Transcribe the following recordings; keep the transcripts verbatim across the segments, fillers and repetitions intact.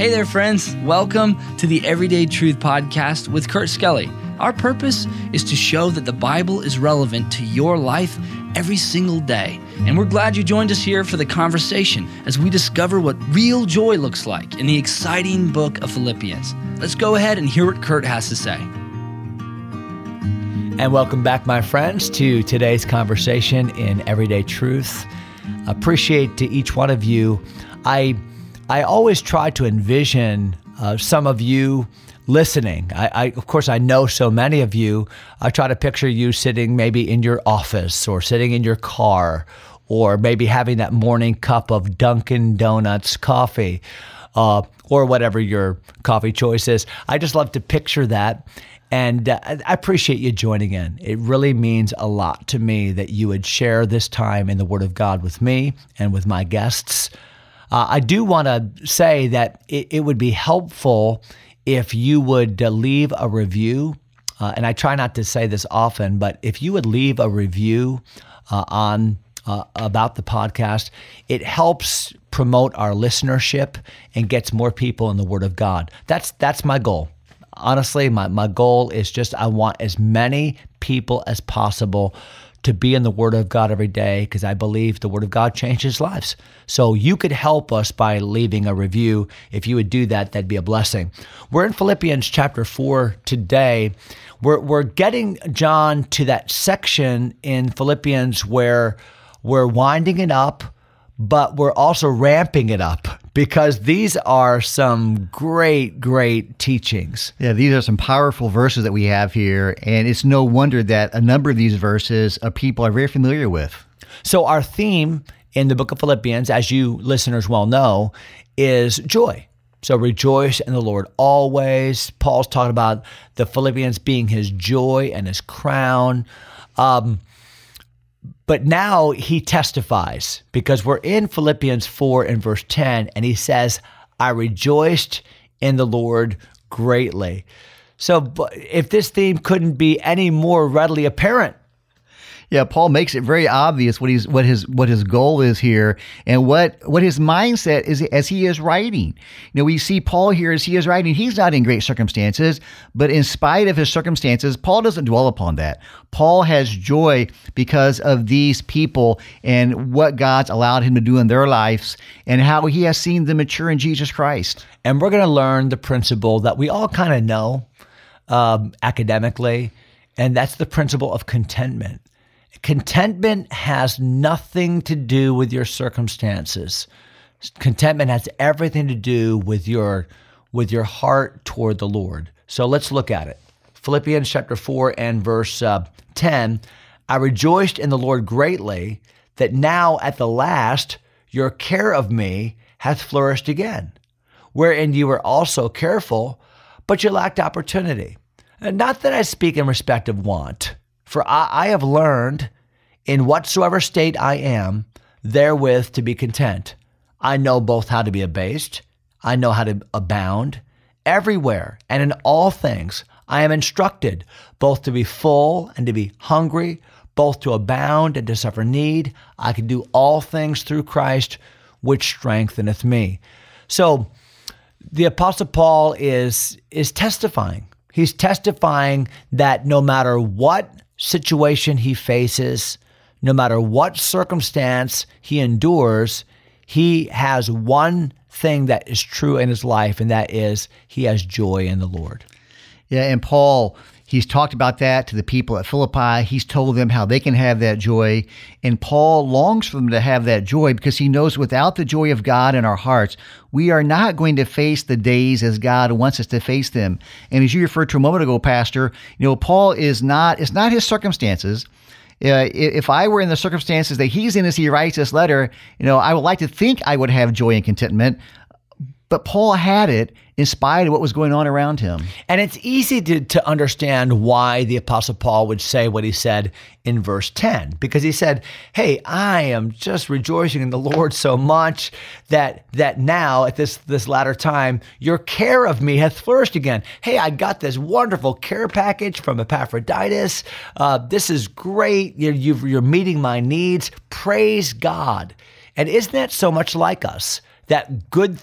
Hey there, friends. Welcome to the Everyday Truth Podcast with Kurt Skelly. Our purpose is to show that the Bible is relevant to your life every single day. And we're glad you joined us here for the conversation as we discover what real joy looks like in the exciting book of Philippians. Let's go ahead and hear what Kurt has to say. And welcome back, my friends, to today's conversation in Everyday Truth. Appreciate to each one of you. I I always try to envision uh, some of you listening. I, I, of course, I know so many of you. I try to picture you sitting maybe in your office or sitting in your car or maybe having that morning cup of Dunkin' Donuts coffee uh, or whatever your coffee choice is. I just love to picture that. And uh, I appreciate you joining in. It really means a lot to me that you would share this time in the Word of God with me and with my guests. Uh, I do want to say that it, it would be helpful if you would uh, leave a review, uh, and I try not to say this often, but if you would leave a review uh, on uh, about the podcast, it helps promote our listenership and gets more people in the Word of God. That's that's my goal. Honestly, my, my goal is just I want as many people as possible to be in the Word of God every day because I believe the Word of God changes lives. So you could help us by leaving a review. If you would do that, that'd be a blessing. We're in Philippians chapter four today. We're, we're getting, John, to that section in Philippians where we're winding it up, but we're also ramping it up because these are some great, great teachings. Yeah, these are some powerful verses that we have here, and it's no wonder that a number of these verses uh, people are very familiar with. So our theme in the book of Philippians, as you listeners well know, is joy. So rejoice in the Lord always. Paul's talking about the Philippians being his joy and his crown. Um, But now he testifies because we're in Philippians four and verse ten, and he says, I rejoiced in the Lord greatly. So if this theme couldn't be any more readily apparent. Yeah, Paul makes it very obvious what he's what his what his goal is here and what what his mindset is as he is writing. You know, we see Paul here as he is writing. He's not in great circumstances, but in spite of his circumstances, Paul doesn't dwell upon that. Paul has joy because of these people and what God's allowed him to do in their lives and how he has seen them mature in Jesus Christ. And we're going to learn the principle that we all kind of know um, academically, and that's the principle of contentment. Contentment has nothing to do with your circumstances. Contentment has everything to do with your with your heart toward the Lord. So let's look at it. Philippians chapter four and verse uh, ten, I rejoiced in the Lord greatly that now at the last your care of me hath flourished again, wherein you were also careful, but you lacked opportunity. And not that I speak in respect of want, for I, I have learned in whatsoever state I am, therewith to be content. I know both how to be abased, I know how to abound. Everywhere and in all things I am instructed, both to be full and to be hungry, both to abound and to suffer need. I can do all things through Christ, which strengtheneth me. So the Apostle Paul is, is testifying. He's testifying that no matter what situation he faces, no matter what circumstance he endures, he has one thing that is true in his life, and that is he has joy in the Lord. Yeah, and Paul, he's talked about that to the people at Philippi. He's told them how they can have that joy, and Paul longs for them to have that joy because he knows without the joy of God in our hearts, we are not going to face the days as God wants us to face them. And as you referred to a moment ago, Pastor, you know, Paul is not, it's not his circumstances. Uh, if I were in the circumstances that he's in as he writes this letter, you know, I would like to think I would have joy and contentment, but Paul had it in spite of what was going on around him. And it's easy to, to understand why the Apostle Paul would say what he said in verse ten, because he said, hey, I am just rejoicing in the Lord so much that that now at this, this latter time, your care of me hath flourished again. Hey, I got this wonderful care package from Epaphroditus. Uh, this is great. You're, you've, you're meeting my needs. Praise God. And isn't that so much like us? That good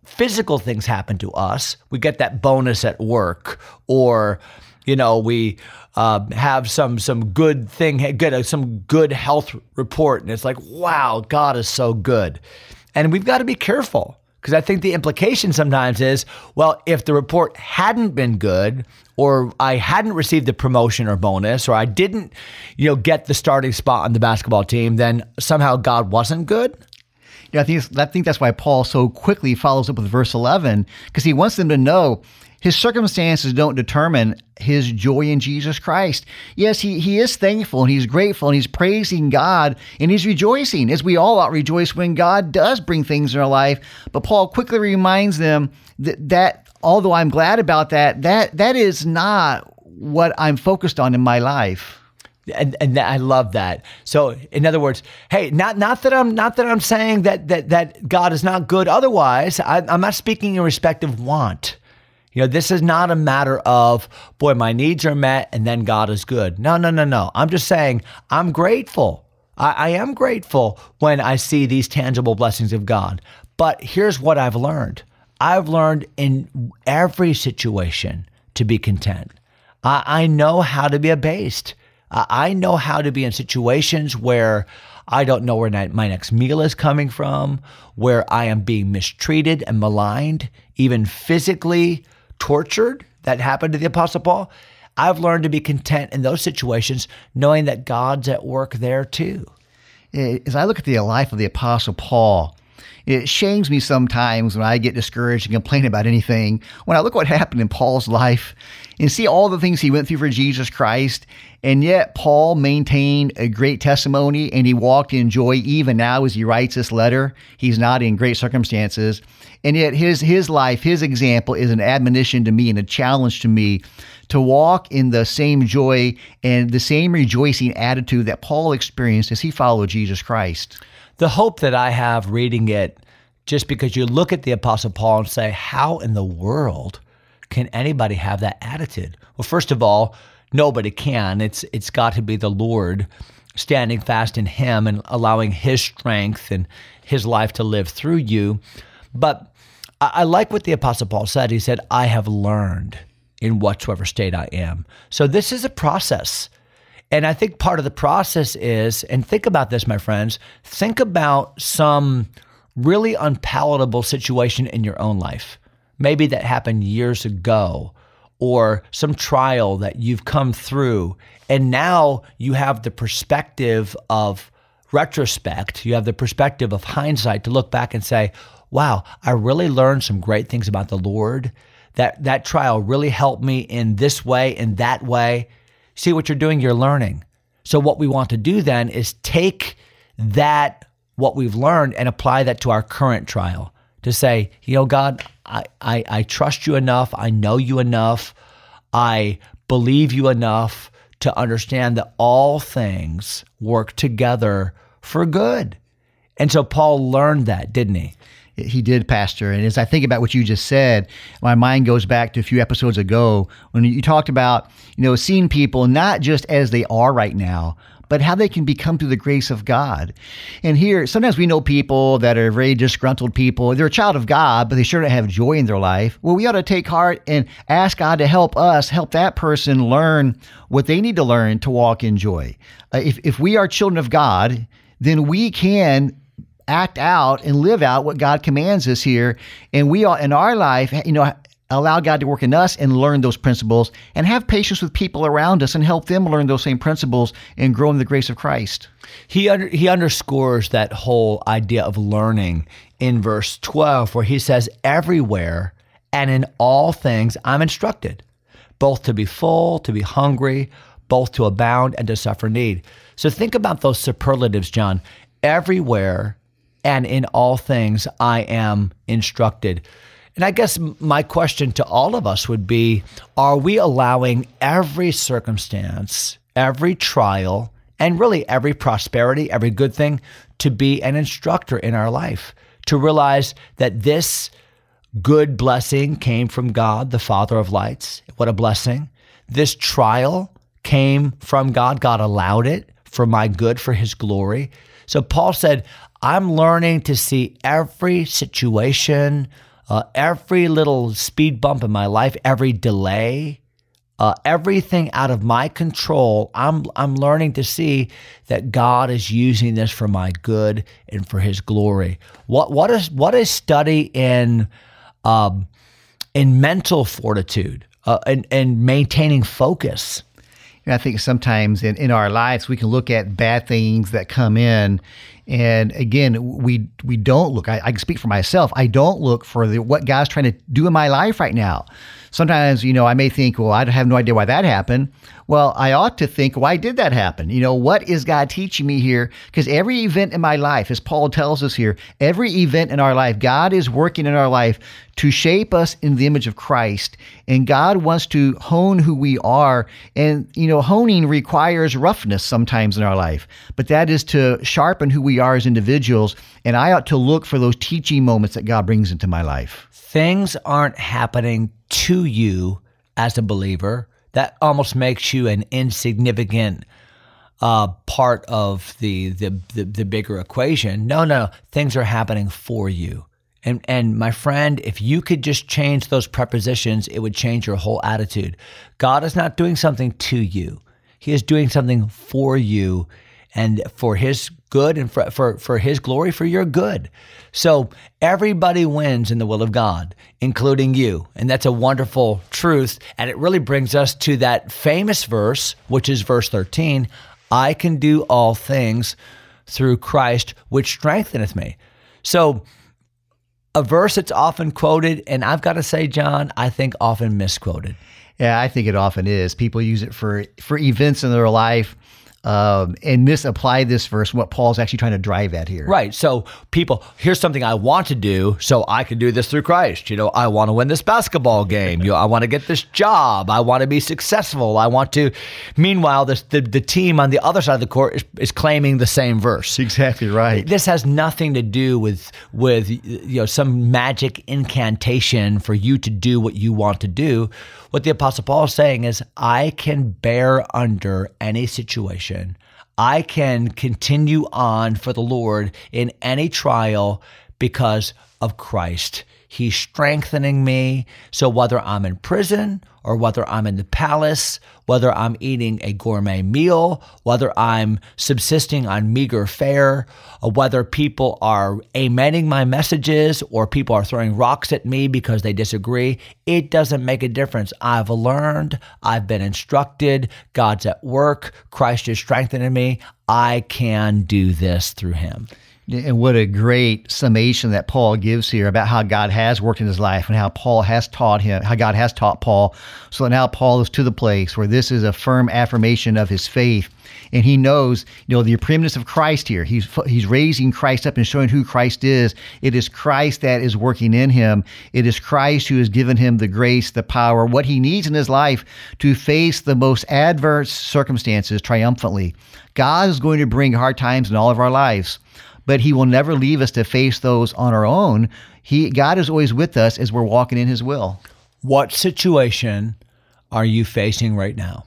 physical things happen to us. We get that bonus at work, or, you know, we uh, have some some good thing, get some good health report, and it's like, wow, God is so good. And we've got to be careful, because I think the implication sometimes is, well, if the report hadn't been good, or I hadn't received the promotion or bonus, or I didn't, you know, get the starting spot on the basketball team, then somehow God wasn't good. Yeah, I think, I think that's why Paul so quickly follows up with verse eleven, because he wants them to know his circumstances don't determine his joy in Jesus Christ. Yes, he, he is thankful and he's grateful and he's praising God and he's rejoicing, as we all ought to rejoice when God does bring things in our life. But Paul quickly reminds them that, that although I'm glad about that, that that is not what I'm focused on in my life. And and I love that. So in other words, hey, not not that I'm not that I'm saying that that that God is not good otherwise. I, I'm not speaking in respect of want. You know, this is not a matter of, boy, my needs are met and then God is good. No, no, no, no. I'm just saying I'm grateful. I, I am grateful when I see these tangible blessings of God. But here's what I've learned. I've learned in every situation to be content. I, I know how to be abased. I know how to be in situations where I don't know where my next meal is coming from, where I am being mistreated and maligned, even physically tortured. That happened to the Apostle Paul. I've learned to be content in those situations, knowing that God's at work there too. As I look at the life of the Apostle Paul, it shames me sometimes when I get discouraged and complain about anything. When I look what happened in Paul's life and see all the things he went through for Jesus Christ, and yet Paul maintained a great testimony and he walked in joy even now as he writes this letter. He's not in great circumstances. And yet his his life, his example is an admonition to me and a challenge to me to walk in the same joy and the same rejoicing attitude that Paul experienced as he followed Jesus Christ. The hope that I have reading it, just because you look at the Apostle Paul and say, how in the world can anybody have that attitude? Well, first of all, nobody can. It's It's got to be the Lord standing fast in him and allowing his strength and his life to live through you. But I, I like what the Apostle Paul said. He said, I have learned in whatsoever state I am. So this is a process. And I think part of the process is, and think about this, my friends, think about some really unpalatable situation in your own life. Maybe that happened years ago, or some trial that you've come through. And now you have the perspective of retrospect. You have the perspective of hindsight to look back and say, wow, I really learned some great things about the Lord. That, that trial really helped me in this way, in that way. See what you're doing, you're learning. So what we want to do then is take that, what we've learned, and apply that to our current trial. To say, you know, God, I, I, I trust you enough. I know you enough. I believe you enough to understand that all things work together for good. And so Paul learned that, didn't he? He did, Pastor. And as I think about what you just said, my mind goes back to a few episodes ago when you talked about, you know, seeing people not just as they are right now, but how they can become through the grace of God. And here, sometimes we know people that are very disgruntled people. They're a child of God, but they sure don't have joy in their life. Well, we ought to take heart and ask God to help us, help that person learn what they need to learn to walk in joy. Uh, if, if we are children of God, then we can act out and live out what God commands us here. And we are in our life, you know, allow God to work in us and learn those principles and have patience with people around us and help them learn those same principles and grow in the grace of Christ. He under, he underscores that whole idea of learning in verse twelve, where he says, everywhere and in all things I'm instructed, both to be full, to be hungry, both to abound and to suffer need. So think about those superlatives, John. Everywhere and in all things I am instructed. And I guess my question to all of us would be, are we allowing every circumstance, every trial, and really every prosperity, every good thing to be an instructor in our life? To realize that this good blessing came from God, the Father of lights. What a blessing. This trial came from God. God allowed it for my good, for his glory. So Paul said, I'm learning to see every situation Uh, every little speed bump in my life, every delay, uh, everything out of my control, I'm I'm learning to see that God is using this for my good and for His glory. What what is what is study in um, in mental fortitude uh, and and maintaining focus? And I think sometimes in, in our lives, we can look at bad things that come in. And again, we we don't look, I, I can speak for myself, I don't look for the, what God's trying to do in my life right now. Sometimes, you know, I may think, well, I have no idea why that happened. Well, I ought to think, why did that happen? You know, what is God teaching me here? Because every event in my life, as Paul tells us here, every event in our life, God is working in our life to shape us in the image of Christ. And God wants to hone who we are. And, you know, honing requires roughness sometimes in our life, but that is to sharpen who we are as individuals. And I ought to look for those teaching moments that God brings into my life. Things aren't happening to you as a believer. That almost makes you an insignificant uh, part of the, the the the bigger equation. No, no, things are happening for you. And and my friend, if you could just change those prepositions, it would change your whole attitude. God is not doing something to you. He is doing something for you and for His good and for, for, for His glory, for your good. So everybody wins in the will of God, including you. And that's a wonderful truth. And it really brings us to that famous verse, which is verse thirteen, I can do all things through Christ, which strengtheneth me. So a verse that's often quoted, and I've got to say, John, I think often misquoted. Yeah, I think it often is. People use it for, for events in their life. Um, and misapply this verse, what Paul's actually trying to drive at here. Right. So people, here's something I want to do, so I can do this through Christ. You know, I want to win this basketball game. You know, I want to get this job. I want to be successful. I want to. Meanwhile, this, the the team on the other side of the court is, is claiming the same verse. Exactly right. This has nothing to do with with you know some magic incantation for you to do what you want to do. What the Apostle Paul is saying is, I can bear under any situation. I can continue on for the Lord in any trial because of Christ. He's strengthening me. So whether I'm in prison or whether I'm in the palace, whether I'm eating a gourmet meal, whether I'm subsisting on meager fare, or whether people are amening my messages or people are throwing rocks at me because they disagree, it doesn't make a difference. I've learned, I've been instructed, God's at work, Christ is strengthening me. I can do this through Him. And what a great summation that Paul gives here about how God has worked in his life and how Paul has taught him, how God has taught Paul. So now Paul is to the place where this is a firm affirmation of his faith. And he knows, you know, the preeminence of Christ here. He's he's raising Christ up and showing who Christ is. It is Christ that is working in him. It is Christ who has given him the grace, the power, what he needs in his life to face the most adverse circumstances triumphantly. God is going to bring hard times in all of our lives, but He will never leave us to face those on our own. He, God is always with us as we're walking in His will. What situation are you facing right now?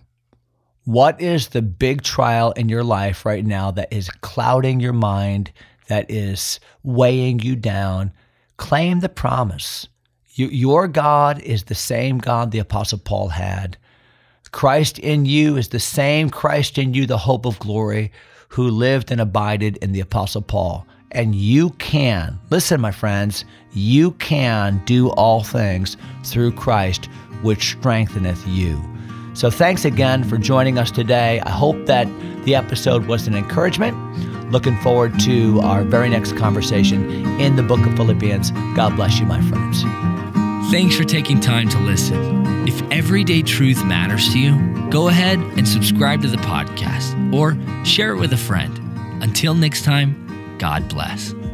What is the big trial in your life right now that is clouding your mind, that is weighing you down? Claim the promise. You, your God is the same God the Apostle Paul had. Christ in you is the same Christ in you, the hope of glory, who lived and abided in the Apostle Paul. And you can, listen, my friends, you can do all things through Christ, which strengtheneth you. So thanks again for joining us today. I hope that the episode was an encouragement. Looking forward to our very next conversation in the book of Philippians. God bless you, my friends. Thanks for taking time to listen. If everyday truth matters to you, go ahead and subscribe to the podcast or share it with a friend. Until next time, God bless.